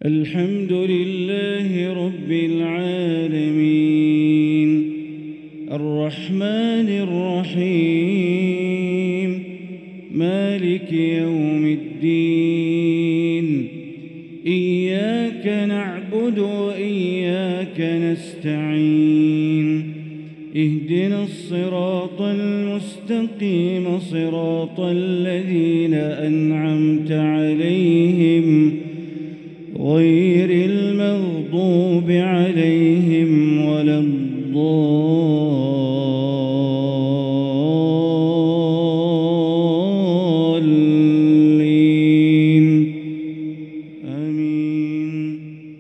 الحمد لله رب العالمين الرحمن الرحيم مالك يوم الدين إياك نعبد وإياك نستعين اهدنا الصراط المستقيم صراط الذين أنعمت عليهم غير المغضوب عليهم ولا الضالين آمين.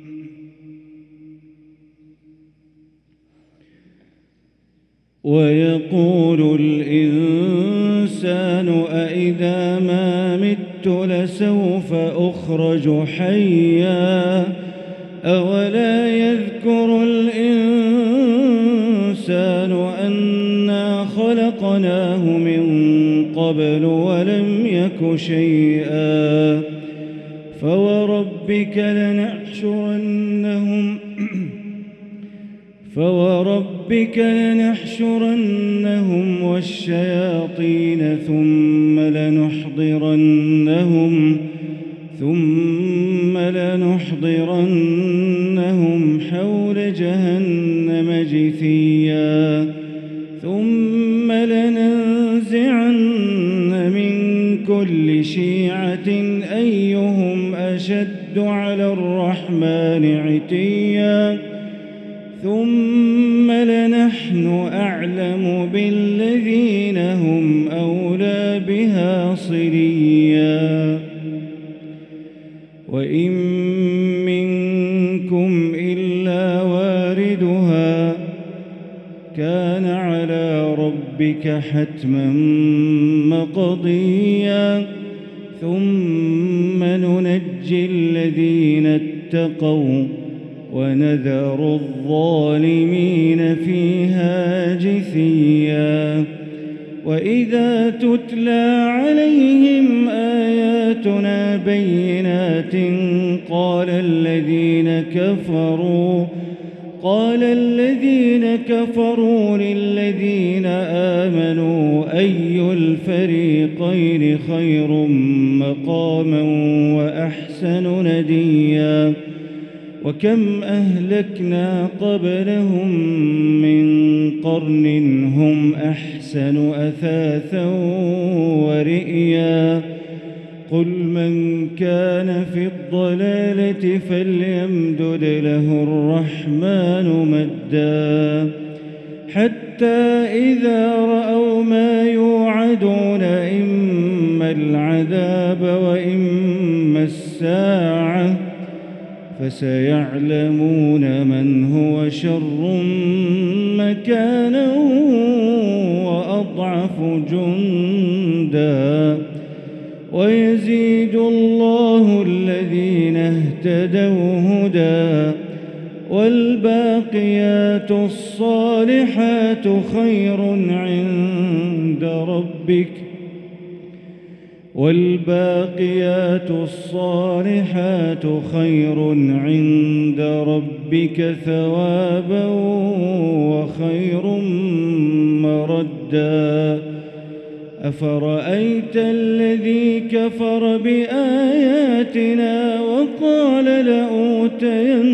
ويقول الإنسان أإذا ما مت لسوف أخرج حيا أولا يذكر الإنسان أنا خلقناه من قبل ولم يك شيئا فوربك لنحشرنهم والشياطين ثم لنحضرنهم حول جهنم جثيا ثم لننزعن من كل شيعة أيهم أشد على الرحمن عتيا ثم لنحن أعلم بالذين هم أولى بها صليا وإن منكم إلا واردها كان على ربك حتما مقضيا ثم ننجي الذين اتقوا ونذر الظالمين فيها جثيا وإذا تتلى عليهم آياتنا بينات قال الذين كفروا للذين آمنوا أي الفريقين خير مقاما وأحسن نديا وكم أهلكنا قبلهم من قرن هم أحسن أثاثا ورئيا قل من كان في الضلالة فليمدد له الرحمن مدا حتى إذا رأوا ما يوعدون إما العذاب وإما الساعة فسيعلمون من هو شر مكانا وأضعف جندا ويزيد الله الذين اهتدوا هدى والباقيات الصالحات خير عند ربك ثوابا وخير مردا أفرأيت الذي كفر بآياتنا وقال لأوتين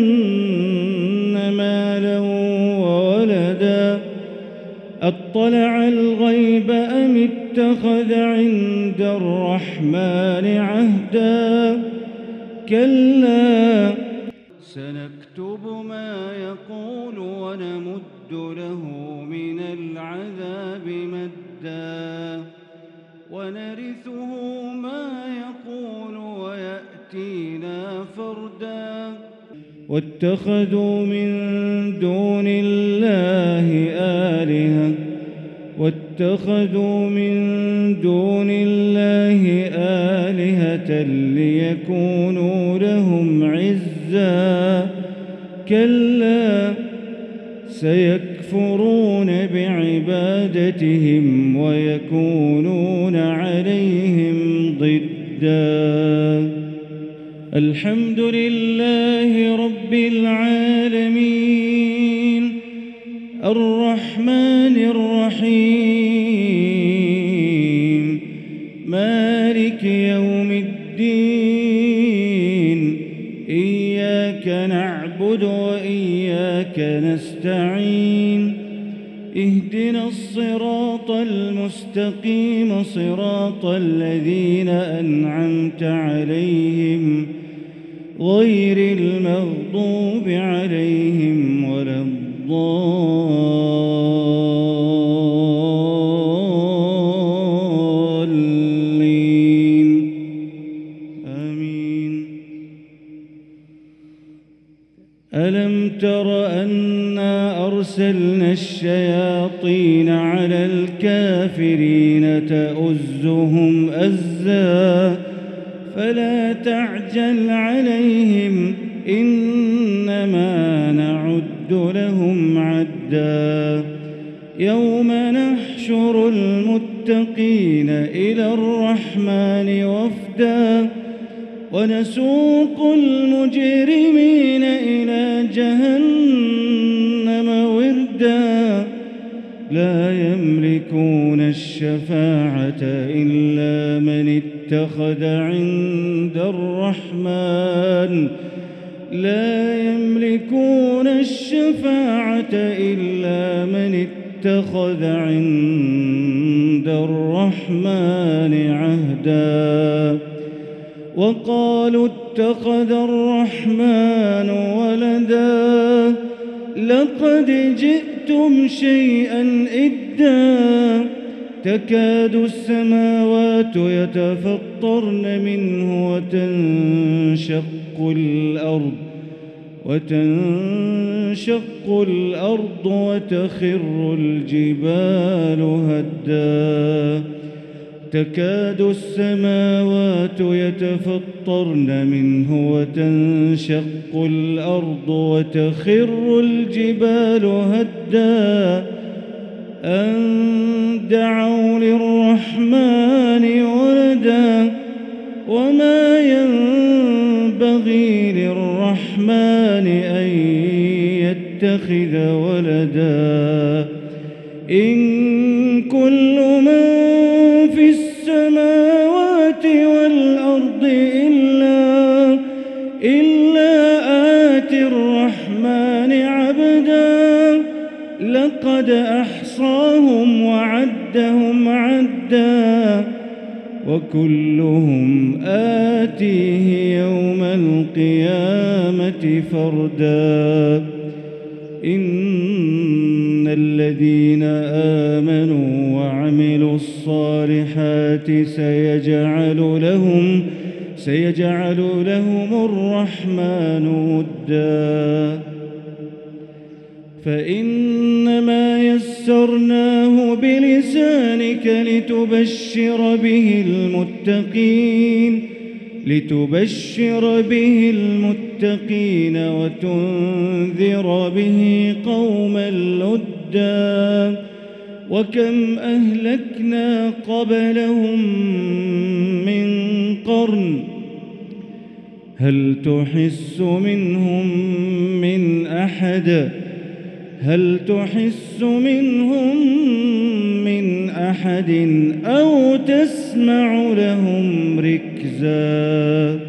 مالا وولدا أطلع الغيب أم اتخذ عند الرحمن عهدا كلا سنكتب ما يقول ونمد له من العذاب مدا ونرثه ما يقول ويأتينا فردا واتخذوا من دون الله آلهة ليكونوا لهم عزا كلا سيكفرون بعبادتهم ويكونون عليهم ضدا الحمد لله رب العالمين الرحمن الرحيم مالك يوم الدين إياك نعبد وإياك نستعين اهدنا الصراط المستقيم صراط الذين أنعمت عليهم غير المغضوب عليهم ولا الضالين آمين. ألم تر أنا أرسلنا الشياطين على الكافرين تؤزهم أزا فلا تعجل عليهم إنما نعد لهم عدا يوم نحشر المتقين إلى الرحمن وفدا ونسوق المجرمين إلى جهنم وردا لا يملكون الشفاعة إلا من اتخذ عند الرحمن لا يملكون الشفاعة إلا من اتخذ عند الرحمن عهدا وقالوا اتخذ الرحمن ولدا لقد جئتم شيئا إدا تكاد السماوات يتفطرن منه وتنشق الأرض وتخر الجبال هدا تكاد السماوات يتفطرن منه وتنشق الأرض وتخر الجبال هدا أن دعوا للرحمن ولدا وما ينبغي للرحمن أن يتخذ ولدا إن كل من في السماوات والأرض إلا آتي الرحمن عبدا لقد أحصاهم وعدهم عدا وكلهم آتيه يوم القيامة فردا إن الذين آمنوا وعملوا الصالحات سيجعل لهم الرحمن ودا فإنما يسرناه بلسانك لتبشر به المتقين وتنذر به قوما لدا وكم أهلكنا قبلهم من قرن هل تحس منهم من أحد أو تسمع لهم ركزا